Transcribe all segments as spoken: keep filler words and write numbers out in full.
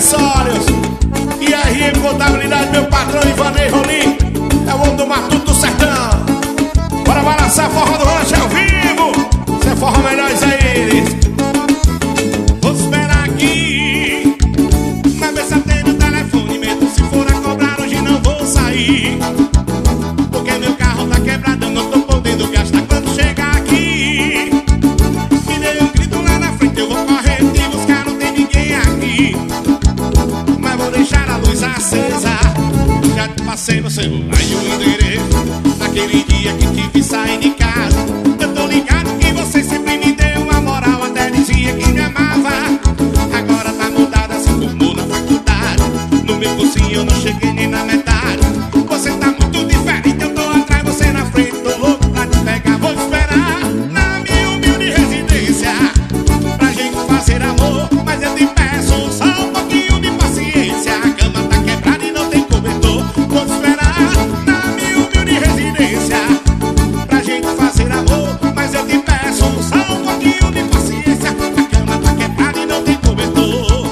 acessórios. E a R M Contabilidade, meu patrão Ivanei Rolim, é o homem do Matuto do Sertão. Bora balançar forró do rancho ao vivo. Cê forró melhores aí. Vou esperar aqui, mas ver se atende o telefone. Mesmo se for a cobrar hoje não vou sair, porque meu carro tá quebrado, eu não tô podendo gastar quando chegar aqui. Me dei um grito lá na frente, eu vou correr e buscar, não tem ninguém aqui. Mas vou deixar a luz acesa, já te passei no celular e o endereço daquele dia que tive sair de casa. Eu tô ligado que você sempre me deu uma moral, até dizia que me amava. Agora tá mudada, se formou na faculdade. No meu cursinho eu não cheguei nem na metade. Você tá muito diferente, eu tô atrás, você na frente. Tô louco pra te pegar, vou esperar na minha humilde residência pra gente fazer amor. Mas eu te peço só um pouquinho de paciência. A cama tá quebrada e não tem cobertor. Vou esperar na minha humilde residência pra gente fazer amor. Mas eu te peço só um pouquinho de paciência. A cama tá quebrada e não tem cobertor.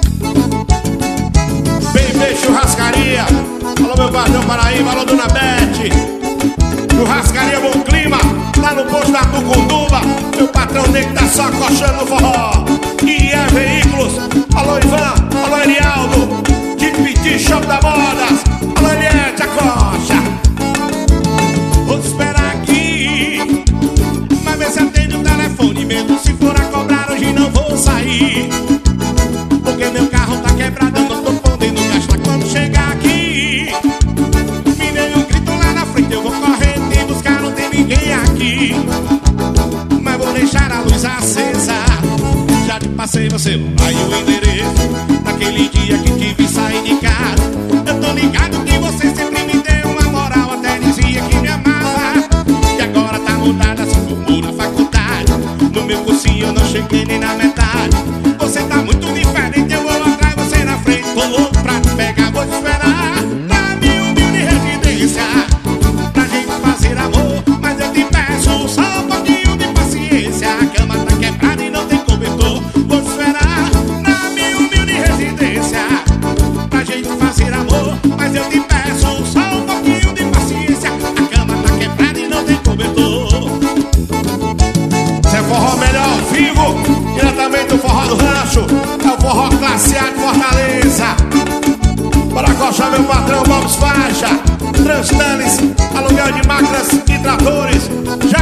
Bebê Churrascaria, alô meu padrão Paraíba, alô dona Bete. Churrascaria Bom Clima, lá no posto da Tucunduba. Meu patrão Nego tá só coxando no forró. E é Veículos, alô Ivan, alô Erialdo, de Petit Shop da Modas, alô Eliette, a coxa. Vou te esperar aqui, mas ver se atende o telefone. Mesmo se for a cobrar hoje não vou sair, porque meu carro tá quebrado, eu não tô podendo gastar quando chegar aqui. Me dei um grito lá na frente, eu vou correr e buscar, não tem ninguém aqui. Mas vou deixar a luz acesa, já te passei no celular e o endereço daquele dia que tive sair de casa. Eu tô ligado que você sempre me deu uma moral, até dizia que me amava. E agora tá mudada, se formou na faculdade. No meu cursinho eu não cheguei nem na metade. Você tá muito diferente, eu vou atrás, você na frente. Tô louco pra te pegar, vou te esperar na minha humilde residência pra gente fazer amor. Mas eu te peço só um pouquinho de paciência. A cama tá quebrada e não tem cobertor. Vou te esperar na minha humilde residência pra gente fazer amor. Mas eu te peço só um pouquinho de paciência. A cama tá quebrada e não tem cobertor. Cê é forró melhor ao vivo, diretamente do Forró do Rancho. É o forró classe A de Fortaleza. Bora coxar meu patrão Bobs Faixa, Transtanes, aluguel de máquinas e tratores.